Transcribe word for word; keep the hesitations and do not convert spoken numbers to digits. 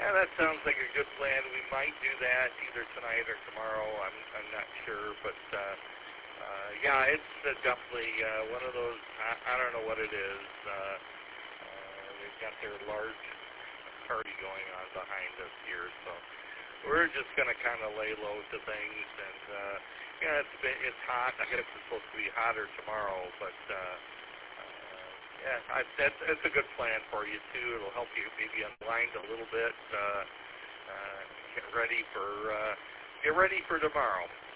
Yeah, that sounds like a good plan. We might do that either tonight or tomorrow. I'm I'm not sure, but uh, uh, yeah, it's uh, definitely uh, one of those. I, I don't know what it is. Uh, uh, they've got their large party going on behind us here, so we're just going to kind of lay low to things. And uh, yeah, it's been, it's hot. I guess it's supposed to be hotter tomorrow, but. Uh, Yeah, I, that's, that's a good plan for you, too. It'll help you maybe unwind a little bit, uh, uh, get ready for uh, get ready for tomorrow.